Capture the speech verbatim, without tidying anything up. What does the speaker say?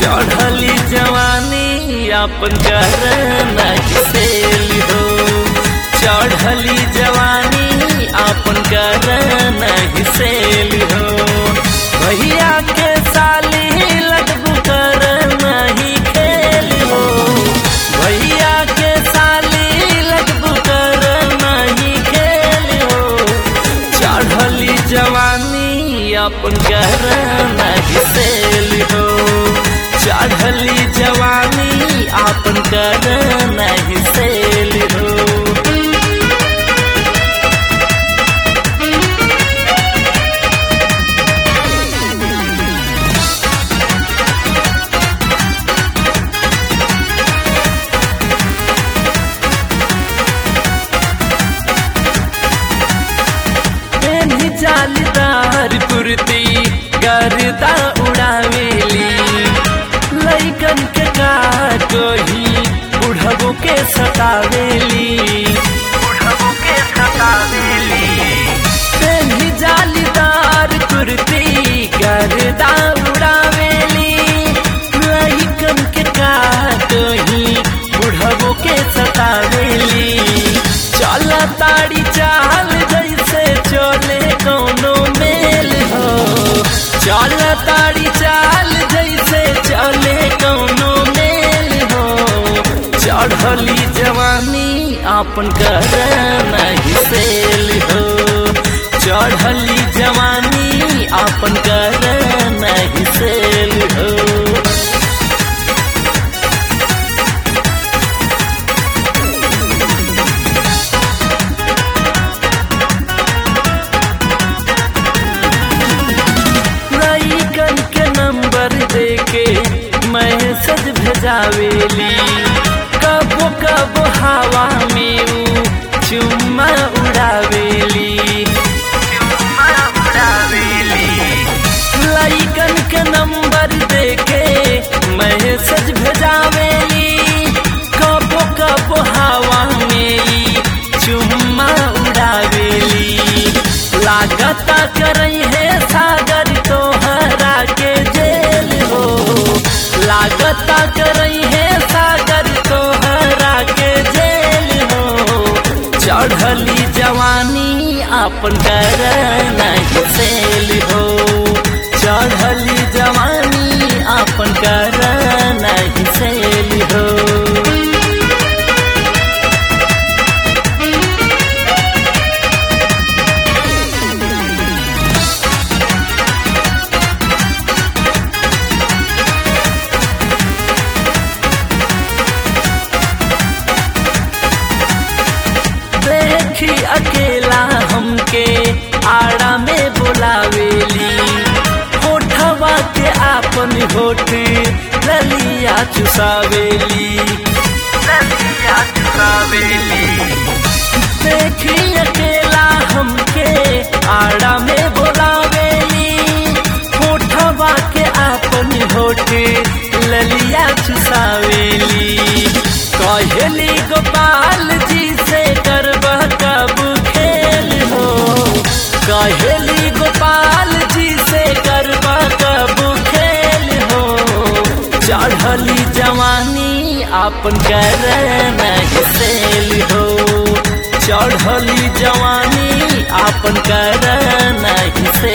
चढ़ली जवानी अपन कर नहीं सेल हो। चढ़ली जवानी अपन कर नहीं सेल हो। भैया के साली लगबू कर नहीं खेल हो। भैया के साली लगबू कर नहीं खेल हो। चढ़ली जवानी अपन कर नहीं सेल हो। चढ़ली जवानी आपन कर नहीं सेल हो। एनी जालीदार कुर्ती गर्दा उड़ावेली। लइकन के का कोही बुढ़बो के सतावेली। बुढ़बो के सतावेली। तेनी जालीदार कुर्ती गर्दा उड़ावेली। लइकन के का कोही बुढ़बो के सतावेली। चल ताड़ी चाल जैसे चले कोनो मेल हो। चल ताड़ी चाल जैसे चले कोनो मेल हो। चढ़ली जवानी आपन कर नहीं सेल हो। चढ़ली जवानी आपन कर नहीं सेल हो। देके मैसेज भेजावेली। कबो कबो हवा में ऊ चुम्मा उड़ावेली। चुम्मा उड़ावेली। लइकन के नंबर देके मैसेज भेजावेली। कबो कबो हवा में चुम्मा उड़ावेली। लागता करई है सागर तोहरा के जेल हो। लागता करई है सागर तोहरा के जेल हो। चढ़ली जवानी आपन कर नहीं सेल हो। चढ़ली जवानी आपन कर नहीं सेल हो। देखी अकेला हमके आड़ा में बुलावेली। होठवा के आपन होठ ललिया चुसावेली। ललिया चुसावेली। देखी अकेला हमके आड़ा में बुलावेली। होठवा के आपन होठ ललिया चुसावेली। कहली गोपाल जी से करबह कब खेल हो। कहली गोपाल जी से करबह कब खेल हो। चढ़ली जवानी आपन कर नहीं सेल हो। चढ़ली जवानी आपन कर नहीं सेल